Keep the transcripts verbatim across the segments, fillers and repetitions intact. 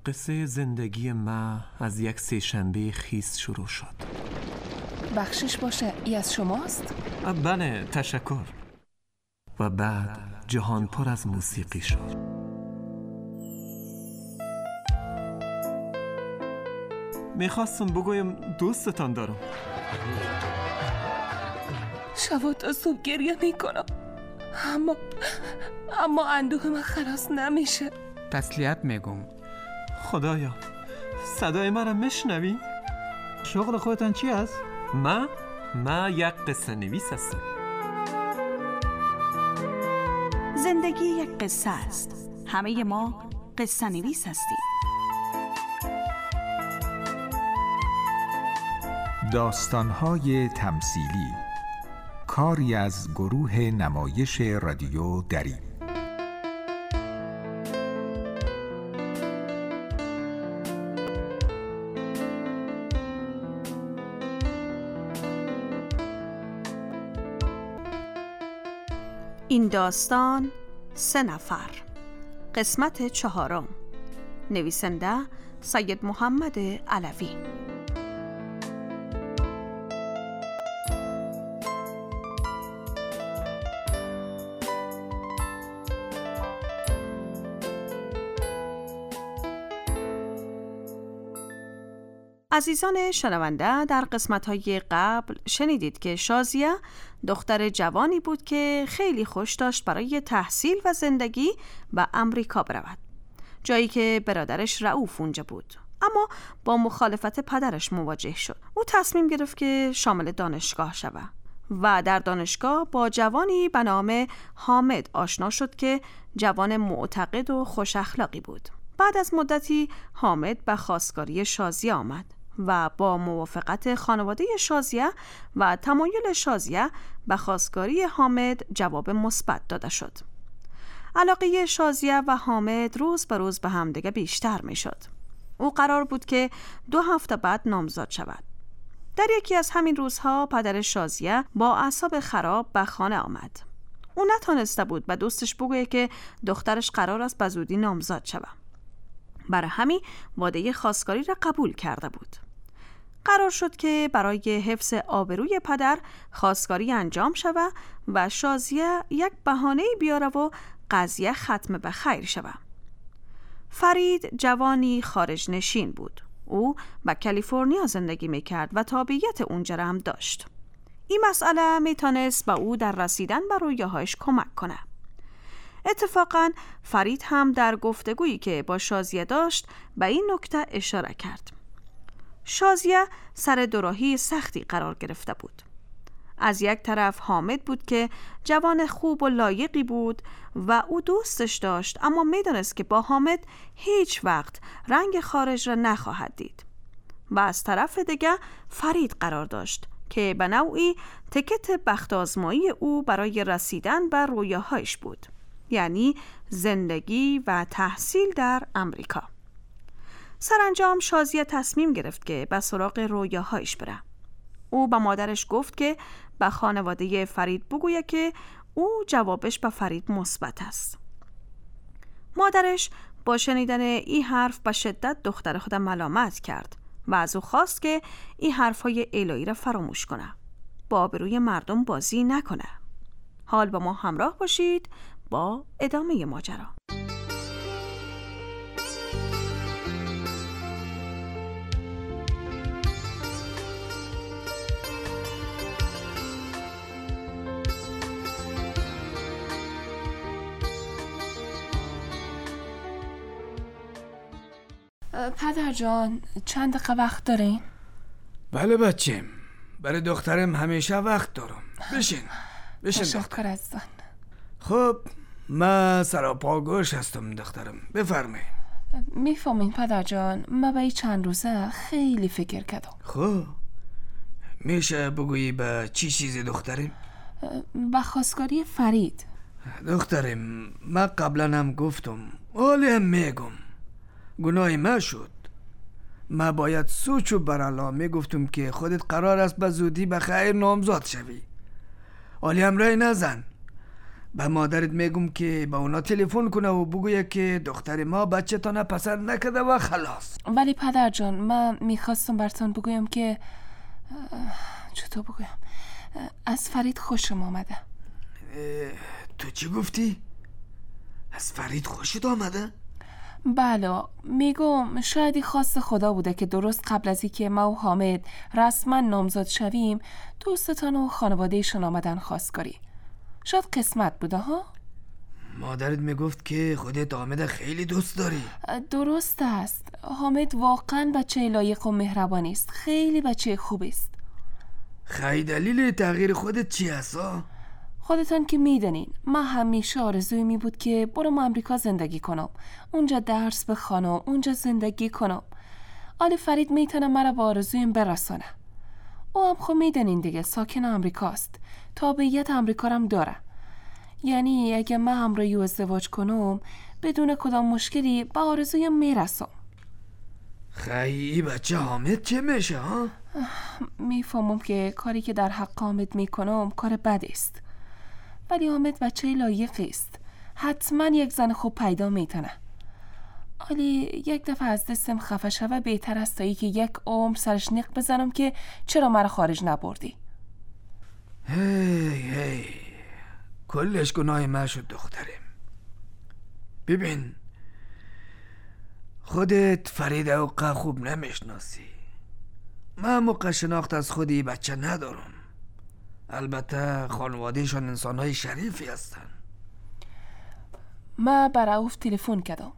قصه زندگی ما از یک سه‌شنبه خیس شروع شد. بخشش باشه، ای از شماست؟ بله، تشکر. و بعد جهان پر از موسیقی شد. میخواستم بگویم دوستتان دارم. شب تا صبح گریه میکنم، اما اما اندوه من خلاص نمیشه. تسلیت میگم. خدایا، صدای من رو میشنوی؟ شغل خودتان چی است؟ من؟ من یک قصه نویس هستم. زندگی یک قصه است. همه ما قصه نویس هستیم. داستان‌های تمثیلی، کاری از گروه نمایش رادیو دری. این داستان سه نفر. قسمت چهارم. نویسنده سید محمد علوی. عزیزان شنونده، در قسمت‌های قبل شنیدید که شازیه دختر جوانی بود که خیلی خوش داشت برای تحصیل و زندگی به امریکا برود، جایی که برادرش رؤوف اونجا بود. اما با مخالفت پدرش مواجه شد. او تصمیم گرفت که شامل دانشگاه شود و در دانشگاه با جوانی به نام حامد آشنا شد که جوان معتقد و خوش اخلاقی بود. بعد از مدتی حامد به خواستگاری شازیه آمد و با موافقت خانواده شازیه و تمایل شازیه به خواستگاری حامد جواب مثبت داده شد. علاقه شازیه و حامد روز به روز به همدیگه بیشتر می شد. او قرار بود که دو هفته بعد نامزد شود. در یکی از همین روزها پدر شازیه با اعصاب خراب به خانه آمد. او نتانسته بود به دوستش بگوید که دخترش قرار است به زودی نامزد شود. برای همین وعده خواستگاری را قبول کرده بود. قرار شد که برای حفظ آبروی پدر خواستگاری انجام شود و شازیه یک بهانه بیاره و قضیه ختم به خیر شود. فرید جوانی خارج نشین بود. او به کالیفرنیا زندگی میکرد و تابعیت اونجا را هم داشت. این مسئله میتونست به او در رسیدن به رویاهایش کمک کنه. اتفاقاً فرید هم در گفتگویی که با شازیه داشت به این نکته اشاره کرد. شازیه سر دوراهی سختی قرار گرفته بود. از یک طرف حامد بود که جوان خوب و لایقی بود و او دوستش داشت، اما میدونست که با حامد هیچ وقت رنگ خارج را نخواهد دید. و از طرف دیگه فرید قرار داشت که به نوعی تکت بخت آزمایی او برای رسیدن به رویاهایش بود، یعنی زندگی و تحصیل در امریکا. سرانجام شازیه تصمیم گرفت که به سراغ رویاهایش بره. او به مادرش گفت که به خانواده فرید بگوید که او جوابش به فرید مثبت است. مادرش با شنیدن این حرف به شدت دختر خود ملامت کرد و از او خواست که این حرفهای الهی را فراموش کنه، با آبروی مردم بازی نکنه. حال با ما همراه باشید با ادامه ماجرا. پدر جان، چند دقیقه وقت دارین؟ بله بچم، برای دخترم همیشه وقت دارم. بشین بشین تشکر عزیزان. خب من سراپاگوش هستم دخترم، بفرمایید. میفهمین پدر جان، من به این چند روزه خیلی فکر کردم. خب میشه بگویی به چی چیزی دخترم؟ به خواستگاری فرید. دخترم من قبلا هم گفتم، حالی هم میگم، گناه من شد. من باید سوچو برالا میگفتم که خودت قرار است به زودی به خیر نامزد شوی. حالی هم رای نزن. به مادرت میگم که به اونا تلفن کنه و بگویه که دختر ما بچه تانه پسند نکده و خلاص. ولی پدر جان من میخواستم براتون بگویم که چطور بگویم از فرید خوشم آمده. تو چی گفتی؟ از فرید خوشت آمده؟ بله میگم شاید خواست خدا بوده که درست قبل از اینکه ما و حامد رسما نامزد شویم دوستتان و خانوادهشون آمدن خواستگاری. شاید قسمت بوده ها؟ مادرت میگفت که خودت حامد خیلی دوست داری. درست است. حامد واقعا بچه لایق و مهربانی است. خیلی بچه خوبی است. خیلی دلیل تغییر خودت چی هست؟ خودتان که میدونین من همیشه آرزوی می بود که برم امریکا زندگی کنم، اونجا درس بخوانم، اونجا زندگی کنم. آلی فرید میتونه مرا با آرزویم برسانه. او هم خب میدونین دیگه ساکن امریکاست، تابعیت امریکا هم داره. یعنی اگه من همراهی و ازدواج کنم بدون کدام مشکلی به آرزویم میرسم. خیلی بچه حامد چه میشه ها؟ میفهمم که کاری که در حق حامد میکنم کار بد است، ولی حامد بچه لایقی است. حتما یک زن خوب پیدا میتونه. ولی یک دفعه از دستم خفه شوه بهتر است تا ای که یک عمر سرش نق بزنم که چرا مرا خارج نبردی. هی هی کلش گناه من شد دخترم. ببین خودت فرید اوقا خوب نمیشناسی. من موقع شناخت از خودی بچه ندارم. البته خانوادهشان انسانهای شریفی هستن. من به رؤوف تلفن کردم.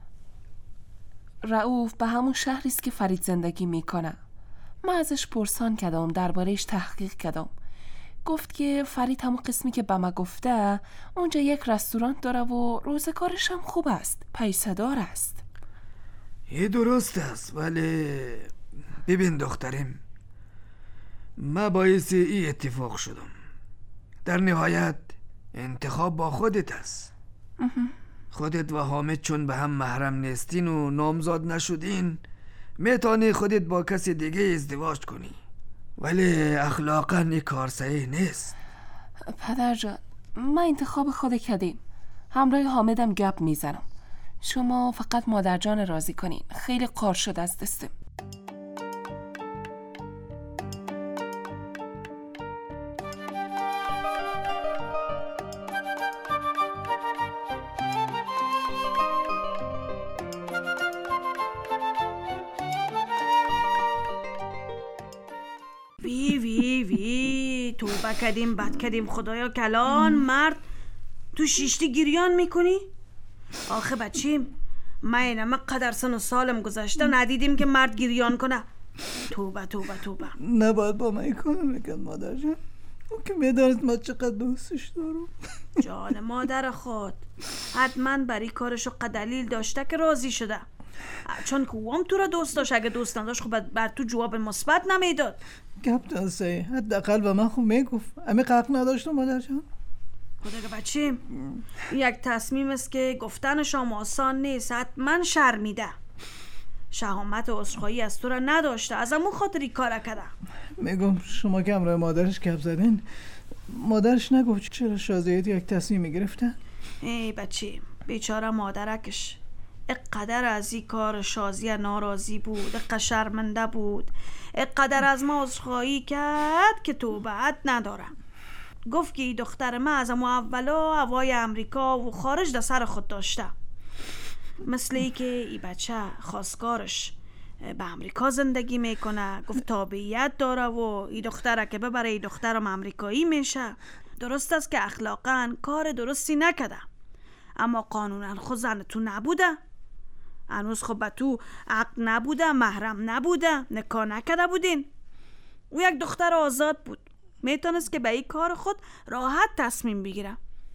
رؤوف به همون شهری است که فرید زندگی میکنه. من ازش پرسان کردم، دربارهش تحقیق کردم. گفت که فرید همون قسمی که به من گفته اونجا یک رستوران داره و روزگارش هم خوب است، پیسه‌دار است. یه درست است، ولی ببین دخترم من باعث ای اتفاق شدم. در نهایت انتخاب با خودت است. خودت و حامد چون به هم محرم نیستین و نامزاد نشدین میتونی خودت با کسی دیگه ازدواج کنی، ولی اخلاقا این کار صحیح نیست. پدر جان من انتخاب خود کردیم، همراه حامدم گپ میزنم. شما فقط مادر جان راضی کنین. خیلی قار شد از دستم. وی وی وی توبه کردیم بد کردیم خدایا کلان. مرد تو شیشتی گریان میکنی؟ آخه بچیم من اینمه قدر سن و سالم گذشته ندیدیم که مرد گریان کنه. توبه توبه توبه. نباید با من این کارو میکرد مادر جان. اون که میدانست ما چقدر دوستش دارم. جان مادر خود حتما برای کارشو قدلیل داشته که راضی شده، چون که اوام تو را دوست داشت. اگه دوست نداشت خب بر تو جواب مثبت نمیداد. کپتان سی حداقل به من خب میگفت. امی قق نداشتم مادر جان. خدا که بچیم یک تصمیم است که گفتنشام آسان نیست. حتما شرمیده، شهامت و عذرخواهی از تو را نداشته، از همون خاطری کار کرده. میگم شما که همراه مادرش کپ زدین، مادرش نگفت چرا شازیت یک تصمیم میگرفتن؟ ای بچی بیچاره مادرکش اقدر از این کار شازیه ناراضی بود، اقدر شرمنده بود، اقدر از ما عذرخواهی کرد که توبت ندارم. گفت که دختر من از امو اولا هوای امریکا و خارج در سر خود داشته، مثل ای که ای بچه خواستگارش به امریکا زندگی میکنه. گفت تابعیت داره و ای دختره که ببره ای دخترم امریکایی میشه. درست است که اخلاقا کار درستی نکده، اما قانونا خود زن تو نبوده، هنوز خب به تو عقد نبوده، محرم نبوده، نکاح نکرده بودین. او یک دختر آزاد بود، میتونست که به این کار خود راحت تصمیم بگیره.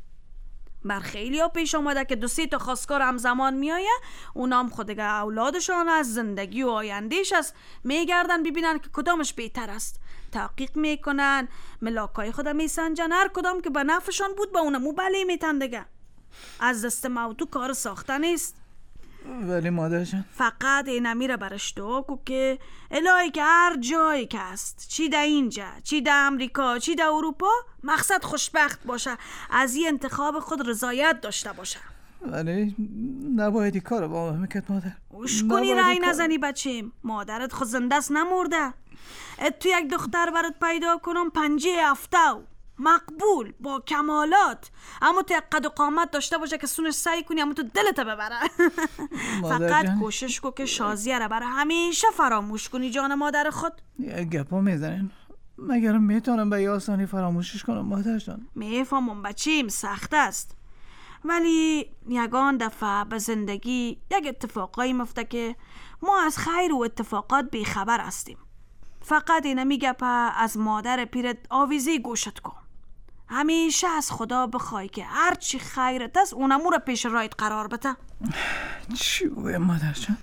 بر خیلی ها پیش آمده که دو سه تا خواستگار همزمان میایه، اونا هم خود دیگه اولادشان از زندگی و آیندهش است میگردن ببینن که کدامش بهتر است، تحقیق میکنن، ملاکای خود میسنجن، هر کدام که به نفعشان بود با اونمو بله میتن دیگه. از دست موتو کار ساخته نیست. ولی مادر جان فقط اینمی را برش دعا کو که الهی که هر جایی که است، چی در اینجا، چی در امریکا، چی در اروپا، مقصد خوشبخت باشه، از این انتخاب خود رضایت داشته باشه. ولی نباید این کار با من میکرد مادر. اوش کنی رای نزنی بچیم، مادرت خود زنده است نمرده. ات تو یک دختر برات پیدا کنم پنجه هفته مقبول با کمالات، اما تو یک قد و قامت داشته باشه که سونش سعی کنی اما تو دلت ببره. فقط جان. کوشش کن که شازیه را برای همیشه فراموش کنی جان مادر خود. یک گپا میزنین، مگر میتونم به آسانی فراموشش کنم مادر جان؟ میفهمم بچیم سخت است، ولی یگان دفعه به زندگی یک اتفاقایی مفته که ما از خیر و اتفاقات بیخبر هستیم. فقط اینه میگه از مادر پیرت آویزی گوشت کن، همیشه از خدا بخوای که هر چی خیرت است اونمو رو پیش رایت قرار بده. چی بگویم مادر جان؟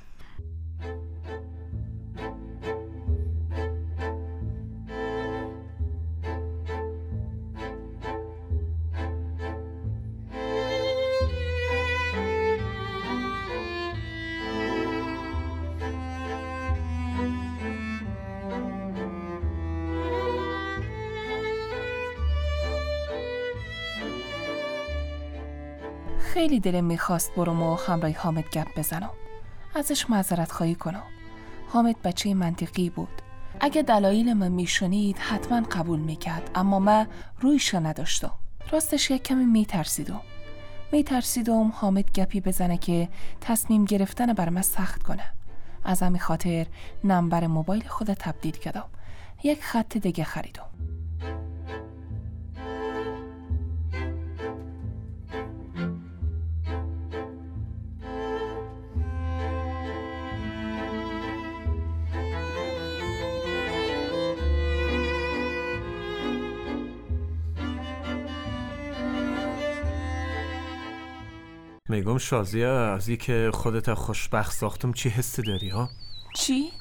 خیلی دلم میخواست برم و همراه حامد گپ بزنم، ازش معذرت خواهی کنم. حامد بچه منطقی بود، اگه دلایل من میشنید حتما قبول میکرد، اما من رویشو نداشتم. راستش یک کمی میترسیدم میترسیدم حامد گپی بزنه که تصمیم گرفتن بر من سخت کنه. از همین خاطر نمبر موبایل خود تبدیل کردم، یک خط دیگه خریدم. میگم شازیه، از این که خودت خوشبخت ساختم چی حسی داری ها؟ چی؟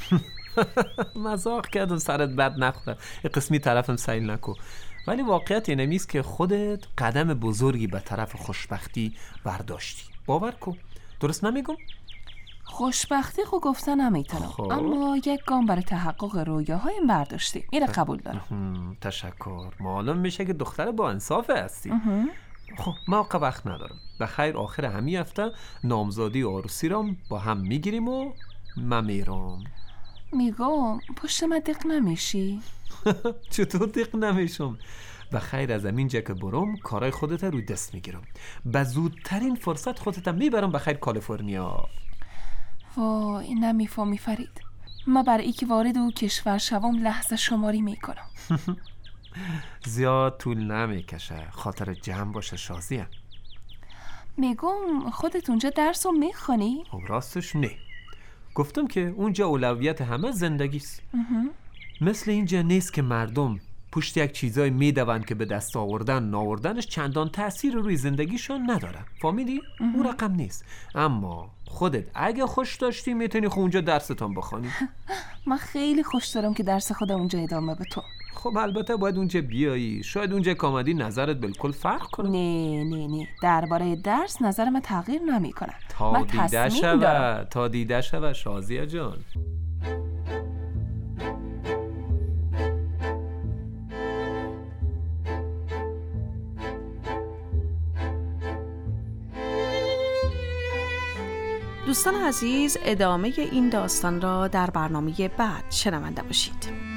مزاق کردم سرت بد نخوره، یه قسمی طرفم سیل نکو. ولی واقعیت اینه میست که خودت قدم بزرگی به طرف خوشبختی برداشتی. باور کن، درست نمیگم؟ خوشبختی خو گفتن نمیتونم، اما یک گام برای تحقق رویاهای برداشتی. میره قبول دارم. تشکر. معلوم میشه که دختر با انصافه هستی. خب ما وقت ندارم. به خیر آخر همین هفته نامزادی و عروسی را با هم میگیریم و من میرم. میگم پشت من دق نمیشی؟ چطور دق نمیشم؟ به خیر از همینجا که برم کارای خودت روی دست میگیرم، به زودترین فرصت خودت میبرم به خیر کالیفرنیا. وای نمیفهمی فرید، من برای که وارد او کشور شوم لحظه شماری میکنم. زیاد طول نمیکشه، خاطر جمع باشه شازیه. میگم خودت اونجا درس رو میخونی؟ راستش نه، گفتم که اونجا اولویت همه زندگیست. مثل اینجا نیست که مردم پشت یک چیزای میدوند که به دست آوردن ناوردنش چندان تأثیر روی زندگیشون نداره. فهمیدی؟ اون رقم نیست. اما خودت اگه خوش داشتی میتونی خود اونجا درستان بخوانی. من خیلی خوش دارم که درس خودم اونجا ادامه به تو. خب البته باید اونجا بیایی، شاید اونجا کامدی نظرت بالکل فرق کنه. نه نه نه، درباره درس نظر من تغییر نمی کنه. تا دیده شوه تا دیده شوه شازیه جان. دوستان عزیز، ادامه این داستان را در برنامه بعد شنونده باشید.